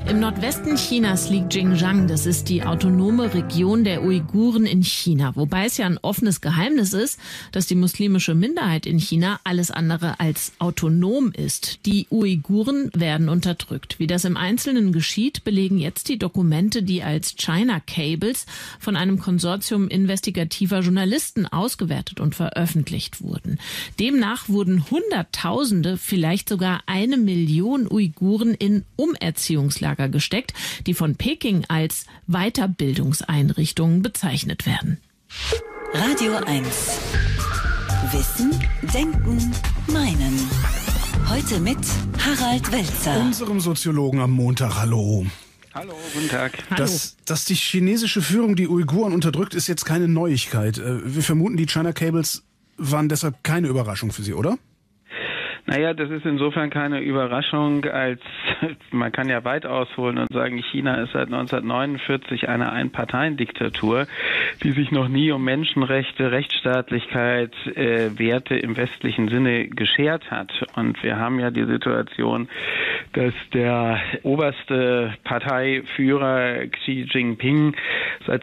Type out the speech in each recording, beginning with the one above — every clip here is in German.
Im Nordwesten Chinas liegt Xinjiang. Das ist die autonome Region der Uiguren in China. Wobei es ja ein offenes Geheimnis ist, dass die muslimische Minderheit in China alles andere als autonom ist. Die Uiguren werden unterdrückt. Wie das im Einzelnen geschieht, belegen jetzt die Dokumente, die als China Cables von einem Konsortium investigativer Journalisten ausgewertet und veröffentlicht wurden. Demnach wurden Hunderttausende, vielleicht sogar 1 Million Uiguren in Umerziehungslager gesteckt, die von Peking als Weiterbildungseinrichtungen bezeichnet werden. Radio 1. Wissen, Denken, Meinen. Heute mit Harald Welzer. Unserem Soziologen am Montag. Hallo. Hallo, guten Tag. Dass die chinesische Führung die Uiguren unterdrückt, ist jetzt keine Neuigkeit. Wir vermuten, die China Cables waren deshalb keine Überraschung für Sie, oder? Naja, das ist insofern keine Überraschung, als man kann ja weit ausholen und sagen, China ist seit 1949 eine Einparteiendiktatur, die sich noch nie um Menschenrechte, Rechtsstaatlichkeit, Werte im westlichen Sinne geschert hat. Und wir haben ja die Situation, dass der oberste Parteiführer Xi Jinping seit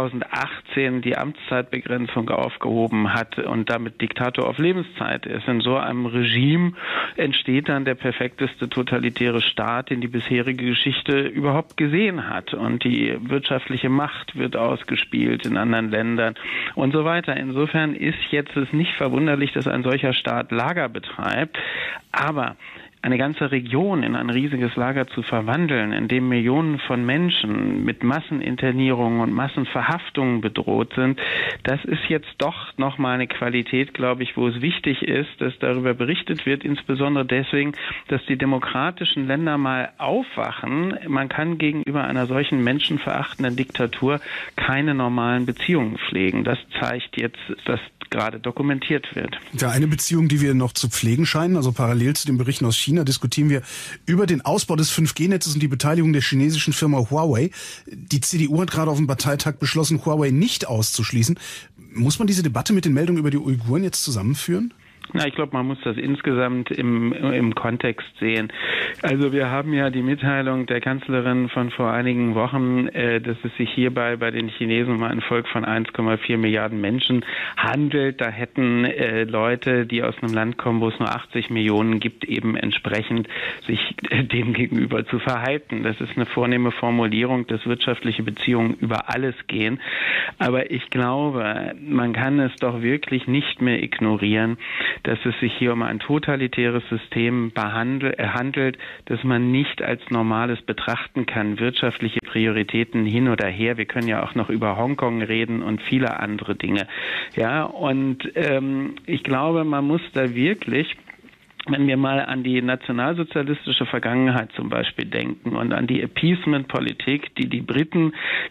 2018 die Amtszeitbegrenzung aufgehoben hat und damit Diktator auf Lebenszeit ist. In so einem Regime entsteht dann der perfekteste totalitäre Staat, den die bisherige Geschichte überhaupt gesehen hat. Und die wirtschaftliche Macht wird ausgespielt in anderen Ländern und so weiter. Insofern ist jetzt es nicht verwunderlich, dass ein solcher Staat Lager betreibt. Aber eine ganze Region in ein riesiges Lager zu verwandeln, in dem Millionen von Menschen mit Masseninternierungen und Massenverhaftungen bedroht sind, das ist jetzt doch nochmal eine Qualität, glaube ich, wo es wichtig ist, dass darüber berichtet wird, insbesondere deswegen, dass die demokratischen Länder mal aufwachen. Man kann gegenüber einer solchen menschenverachtenden Diktatur keine normalen Beziehungen pflegen. Das zeigt jetzt, dass gerade dokumentiert wird. Ja, eine Beziehung, die wir noch zu pflegen scheinen, also parallel zu den Berichten aus China, diskutieren wir über den Ausbau des 5G-Netzes und die Beteiligung der chinesischen Firma Huawei. Die CDU hat gerade auf dem Parteitag beschlossen, Huawei nicht auszuschließen. Muss man diese Debatte mit den Meldungen über die Uiguren jetzt zusammenführen? Na, ich glaube, man muss das insgesamt im Kontext sehen. Also wir haben ja die Mitteilung der Kanzlerin von vor einigen Wochen, dass es sich hierbei bei den Chinesen um ein Volk von 1,4 Milliarden Menschen handelt. Da hätten Leute, die aus einem Land kommen, wo es nur 80 Millionen gibt, eben entsprechend sich dem gegenüber zu verhalten. Das ist eine vornehme Formulierung, dass wirtschaftliche Beziehungen über alles gehen. Aber ich glaube, man kann es doch wirklich nicht mehr ignorieren, dass es sich hier um ein totalitäres System handelt, das man nicht als normales betrachten kann. Wirtschaftliche Prioritäten hin oder her. Wir können ja auch noch über Hongkong reden und viele andere Dinge. Ja, und ich glaube, man muss da wirklich, wenn wir mal an die nationalsozialistische Vergangenheit zum Beispiel denken und an die Appeasement-Politik, die die Briten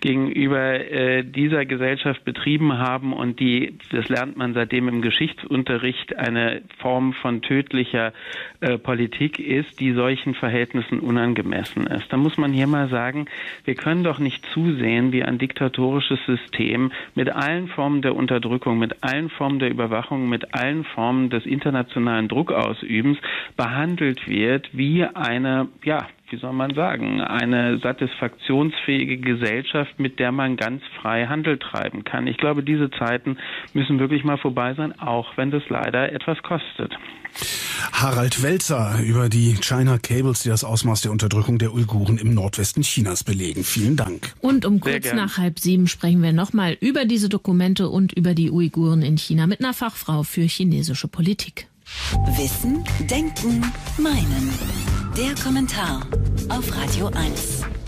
gegenüber dieser Gesellschaft betrieben haben und das lernt man seitdem im Geschichtsunterricht, eine Form von tödlicher Politik ist, die solchen Verhältnissen unangemessen ist. Da muss man hier mal sagen, wir können doch nicht zusehen, wie ein diktatorisches System mit allen Formen der Unterdrückung, mit allen Formen der Überwachung, mit allen Formen des internationalen Druckausübens behandelt wird wie eine, ja, wie soll man sagen, eine satisfaktionsfähige Gesellschaft, mit der man ganz frei Handel treiben kann. Ich glaube, diese Zeiten müssen wirklich mal vorbei sein, auch wenn das leider etwas kostet. Harald Welzer über die China Cables, die das Ausmaß der Unterdrückung der Uiguren im Nordwesten Chinas belegen. Vielen Dank. Und um kurz nach 6:30 sprechen wir nochmal über diese Dokumente und über die Uiguren in China mit einer Fachfrau für chinesische Politik. Wissen, Denken, Meinen. Der Kommentar auf Radio 1.